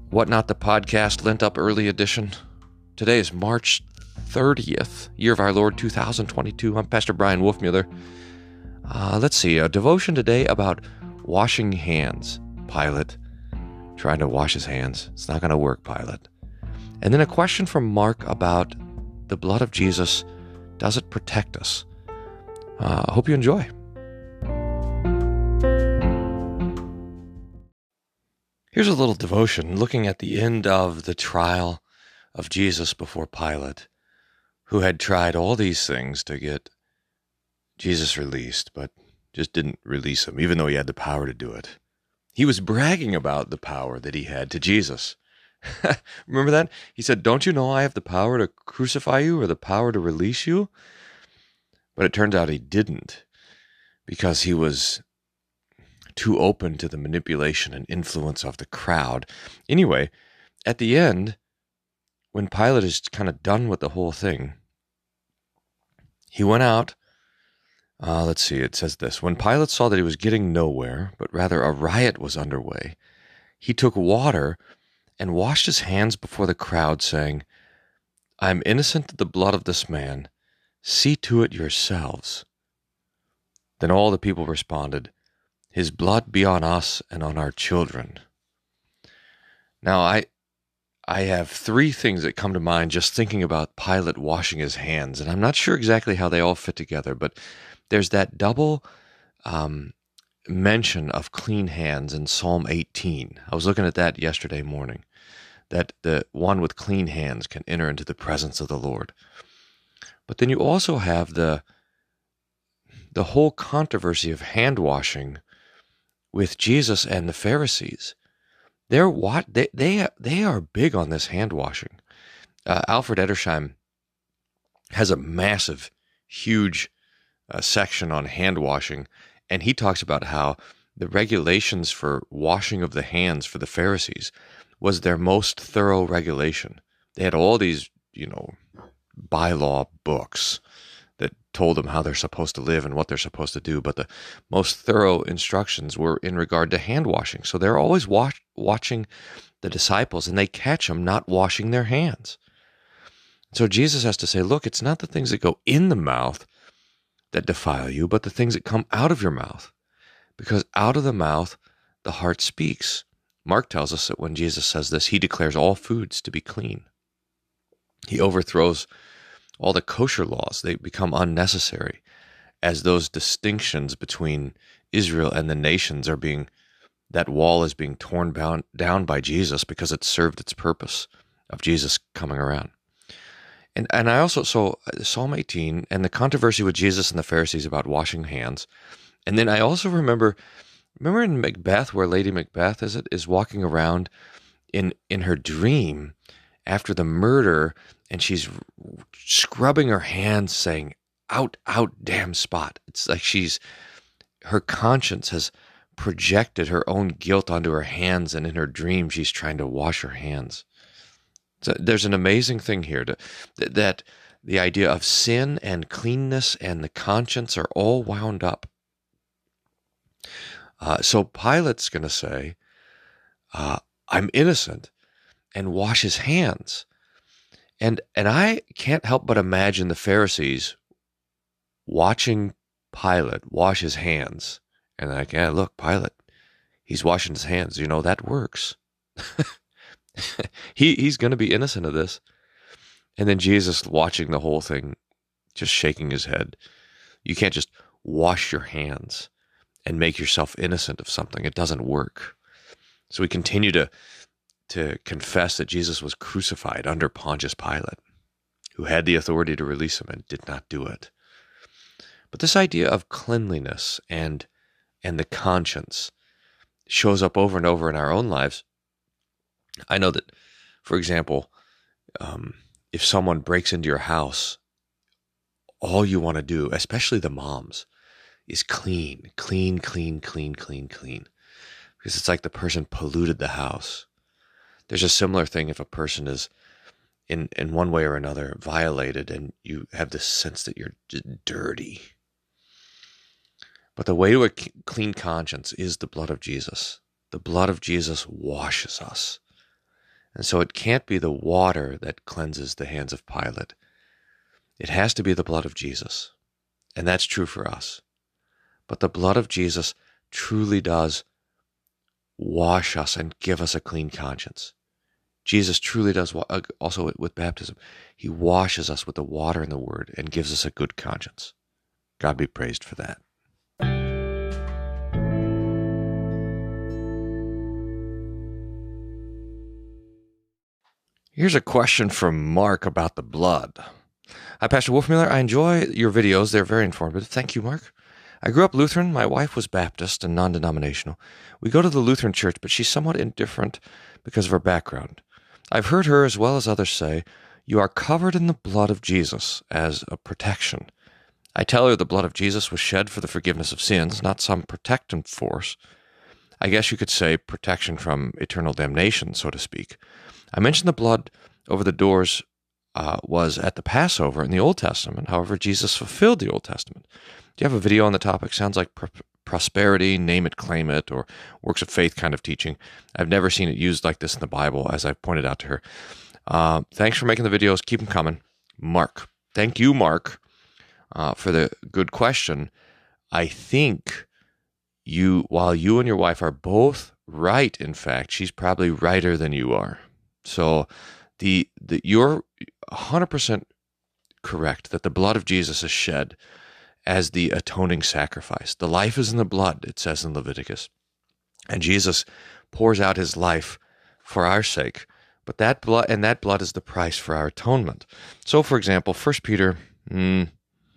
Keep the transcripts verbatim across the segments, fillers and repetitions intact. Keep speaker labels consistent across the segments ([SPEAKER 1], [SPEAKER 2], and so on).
[SPEAKER 1] What Not the Podcast Lent Up Early Edition. Today is March thirtieth, year of our Lord two thousand twenty-two. I'm Pastor Brian Wolfmueller. Uh, let's see, a devotion today about washing hands. Pilate trying to wash his hands. It's not going to work, Pilate. And then a question from Mark about the blood of Jesus. Does it protect us? Uh, I hope you enjoy. Here's a little devotion looking at the end of the trial of Jesus before Pilate, who had tried all these things to get Jesus released, but just didn't release him, even though he had the power to do it. He was bragging about the power that he had to Jesus. Remember that? He said, "Don't you know I have the power to crucify you or the power to release you?" But it turns out he didn't, because he was too open to the manipulation and influence of the crowd. Anyway, at the end, when Pilate is kind of done with the whole thing, he went out. Uh, let's see, it says this. When Pilate saw that he was getting nowhere, but rather a riot was underway, he took water and washed his hands before the crowd, saying, "I am innocent of the blood of this man. See to it yourselves." Then all the people responded, "His blood be on us and on our children." Now, I I have three things that come to mind just thinking about Pilate washing his hands, and I'm not sure exactly how they all fit together, but there's that double um, mention of clean hands in Psalm eighteen. I was looking at that yesterday morning, that the one with clean hands can enter into the presence of the Lord. But then you also have the the whole controversy of hand washing with Jesus and the Pharisees. They're what they they they are big on this hand washing. Uh, Alfred Edersheim has a massive, huge uh, section on hand washing, and he talks about how the regulations for washing of the hands for the Pharisees was their most thorough regulation. They had all these, you know, bylaw books that told them how they're supposed to live and what they're supposed to do, but the most thorough instructions were in regard to hand washing. So they're always watch, watching the disciples, and they catch them not washing their hands. So Jesus has to say, look, it's not the things that go in the mouth that defile you, but the things that come out of your mouth, because out of the mouth the heart speaks. Mark tells us that when Jesus says this, he declares all foods to be clean. He overthrows all the kosher laws. They become unnecessary as those distinctions between Israel and the nations are being, that wall is being torn down by Jesus because it served its purpose of Jesus coming around. And and I also, so Psalm eighteen and the controversy with Jesus and the Pharisees about washing hands. And then I also remember, remember in Macbeth where Lady Macbeth is, it, is walking around in in her dream after the murder, and she's scrubbing her hands saying, out, out, damn spot. It's like she's, her conscience has projected her own guilt onto her hands, and in her dream she's trying to wash her hands. So there's an amazing thing here, to, that the idea of sin and cleanness and the conscience are all wound up. Uh, so Pilate's going to say, uh, I'm innocent, and wash his hands. And and I can't help but imagine the Pharisees watching Pilate wash his hands. And like, yeah, look, Pilate, he's washing his hands. You know, that works. he He's going to be innocent of this. And then Jesus watching the whole thing, just shaking his head. You can't just wash your hands and make yourself innocent of something. It doesn't work. So we continue to to confess that Jesus was crucified under Pontius Pilate, who had the authority to release him and did not do it. But this idea of cleanliness and and the conscience shows up over and over in our own lives. I know that, for example, um, if someone breaks into your house, all you want to do, especially the moms, is clean, clean, clean, clean, clean, clean. Because it's like the person polluted the house. There's a similar thing if a person is in, in one way or another violated and you have this sense that you're just dirty. But the way to a clean conscience is the blood of Jesus. The blood of Jesus washes us. And so it can't be the water that cleanses the hands of Pilate. It has to be the blood of Jesus. And that's true for us. But the blood of Jesus truly does wash us and give us a clean conscience. Jesus truly does, also with baptism, he washes us with the water and the word and gives us a good conscience. God be praised for that. Here's a question from Mark about the blood. Hi, Pastor Wolfmueller. I enjoy your videos. They're very informative. Thank you, Mark. I grew up Lutheran. My wife was Baptist and non-denominational. We go to the Lutheran church, but she's somewhat indifferent because of her background. I've heard her, as well as others, say, "You are covered in the blood of Jesus as a protection." I tell her the blood of Jesus was shed for the forgiveness of sins, not some protective force. I guess you could say protection from eternal damnation, so to speak. I mentioned the blood over the doors uh, was at the Passover in the Old Testament. However, Jesus fulfilled the Old Testament. Do you have a video on the topic? Sounds like pr- prosperity, name it, claim it, or works of faith kind of teaching. I've never seen it used like this in the Bible, as I pointed out to her. Uh, thanks for making the videos. Keep them coming. Mark. Thank you, Mark, uh, for the good question. I think you, while you and your wife are both right, in fact, she's probably righter than you are. So the, the you're one hundred percent correct that the blood of Jesus is shed as the atoning sacrifice. The life is in the blood, it says in Leviticus. And Jesus pours out his life for our sake. But that blood, and that blood is the price for our atonement. So, for example, First Peter mm,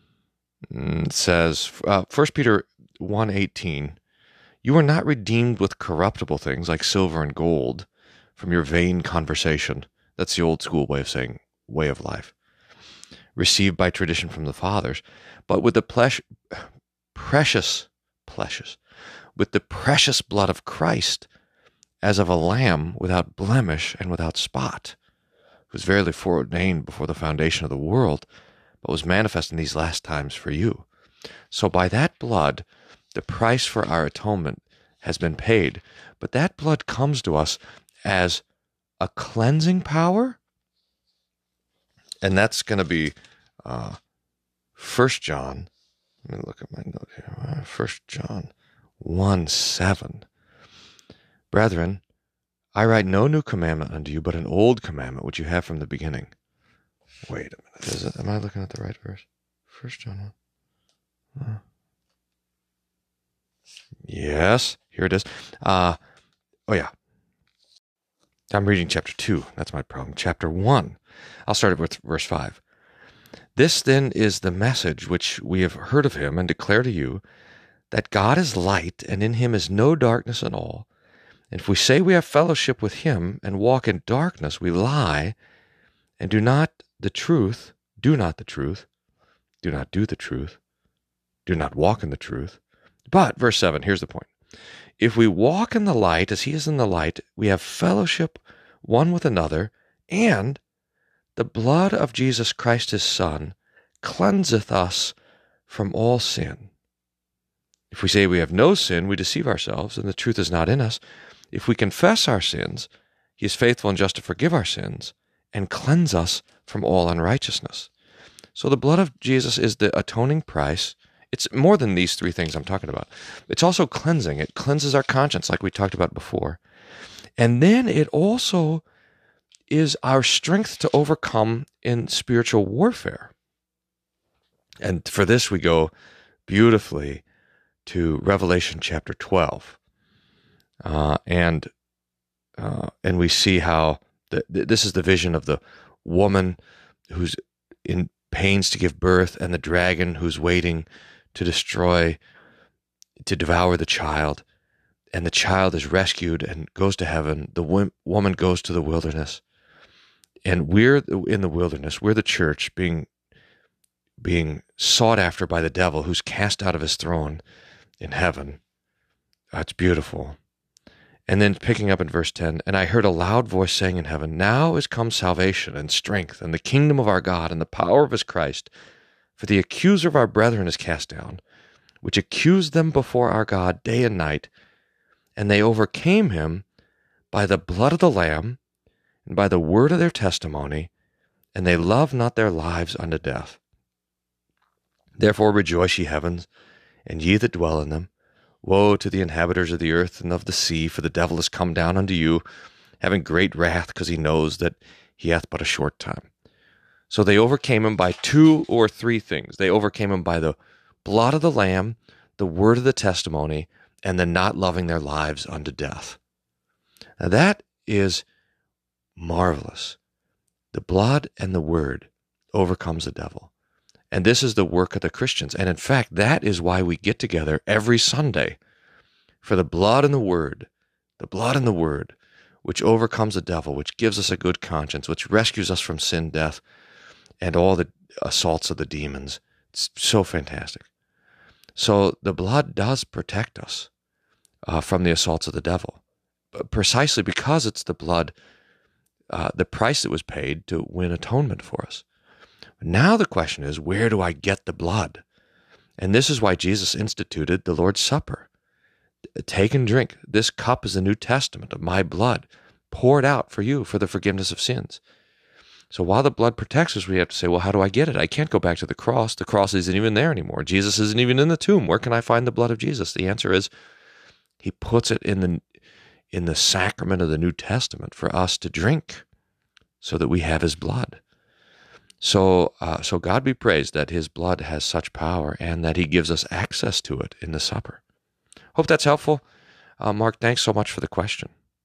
[SPEAKER 1] mm, says, uh, First Peter one eighteen, "You are not redeemed with corruptible things like silver and gold from your vain conversation." That's the old school way of saying way of life. "Received by tradition from the fathers, but with the plesh, precious, precious, with the precious blood of Christ, as of a lamb without blemish and without spot, who was verily foreordained before the foundation of the world, but was manifest in these last times for you." So by that blood, the price for our atonement has been paid, but that blood comes to us as a cleansing power, and that's going to be uh, First John. Let me look at my note here. First John one seven. "Brethren, I write no new commandment unto you, but an old commandment which you have from the beginning." Wait a minute. Is it? Am I looking at the right verse? First John one. Uh, yes, here it is. Uh, oh yeah. I'm reading chapter two. That's my problem. Chapter one. I'll start with verse five. "This then is the message which we have heard of him and declare to you, that God is light, and in him is no darkness at all. And if we say we have fellowship with him and walk in darkness, we lie and do not the truth, do not the truth, do not do the truth, do not walk in the truth." But, verse seven, here's the point. "If we walk in the light as he is in the light, we have fellowship one with another, and the blood of Jesus Christ his Son cleanseth us from all sin. If we say we have no sin, we deceive ourselves, and the truth is not in us. If we confess our sins, he is faithful and just to forgive our sins and cleanse us from all unrighteousness." So the blood of Jesus is the atoning price. It's more than these three things I'm talking about. It's also cleansing. It cleanses our conscience, like we talked about before. And then it also is our strength to overcome in spiritual warfare. And for this, we go beautifully to Revelation chapter twelve. Uh, and uh, and we see how the, this is the vision of the woman who's in pains to give birth, and the dragon who's waiting to destroy, to devour the child. And the child is rescued and goes to heaven. The wo- woman goes to the wilderness. And we're in the wilderness. We're the church being, being sought after by the devil, who's cast out of his throne in heaven. That's beautiful. And then picking up in verse ten, "And I heard a loud voice saying in heaven, Now is come salvation and strength and the kingdom of our God and the power of his Christ. For the accuser of our brethren is cast down, which accused them before our God day and night. And they overcame him by the blood of the Lamb and by the word of their testimony, and they love not their lives unto death. Therefore rejoice, ye heavens, and ye that dwell in them. Woe to the inhabitants of the earth and of the sea, for the devil is come down unto you, having great wrath, because he knows that he hath but a short time. So they overcame him by two or three things. They overcame him by the blood of the Lamb, the word of the testimony, and the not loving their lives unto death. Now that is marvelous. The blood and the word overcomes the devil. And this is the work of the Christians. And in fact, that is why we get together every Sunday, for the blood and the word, the blood and the word, which overcomes the devil, which gives us a good conscience, which rescues us from sin, death, and all the assaults of the demons. It's so fantastic. So the blood does protect us uh, from the assaults of the devil, precisely because it's the blood, uh, the price that was paid to win atonement for us. Now the question is, where do I get the blood? And this is why Jesus instituted the Lord's Supper. Take and drink. This cup is the New Testament of my blood, poured out for you for the forgiveness of sins. So while the blood protects us, we have to say, well, how do I get it? I can't go back to the cross. The cross isn't even there anymore. Jesus isn't even in the tomb. Where can I find the blood of Jesus? The answer is, he puts it in the in the sacrament of the New Testament for us to drink so that we have his blood. So, uh, so God be praised that his blood has such power and that he gives us access to it in the supper. Hope that's helpful. Uh, Mark, thanks so much for the question.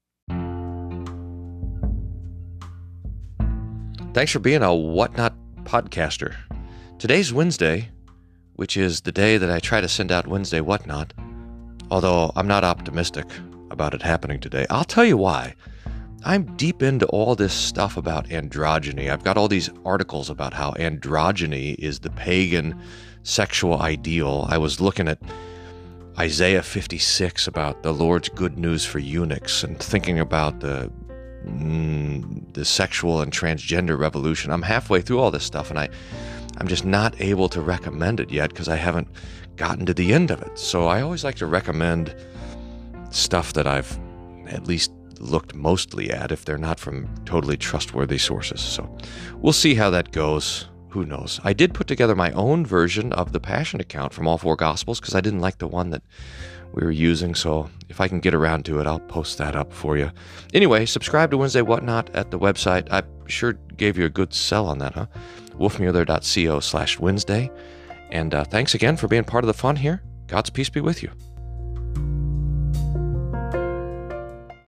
[SPEAKER 1] Thanks for being a Whatnot podcaster. Today's Wednesday, which is the day that I try to send out Wednesday Whatnot, although I'm not optimistic about it happening today. I'll tell you why. I'm deep into all this stuff about androgyny. I've got all these articles about how androgyny is the pagan sexual ideal. I was looking at Isaiah fifty-six about the Lord's good news for eunuchs and thinking about the mm, the sexual and transgender revolution. I'm halfway through all this stuff, and I, I'm just not able to recommend it yet because I haven't gotten to the end of it. So I always like to recommend stuff that I've at least looked mostly at, if they're not from totally trustworthy sources. So we'll see how that goes. Who knows? I did put together my own version of the Passion account from all four Gospels because I didn't like the one that we were using. So if I can get around to it, I'll post that up for you. Anyway, subscribe to Wednesday Whatnot at the website. I sure gave you a good sell on that, huh? wolfmueller.co slash Wednesday. And uh, thanks again for being part of the fun here. God's peace be with you.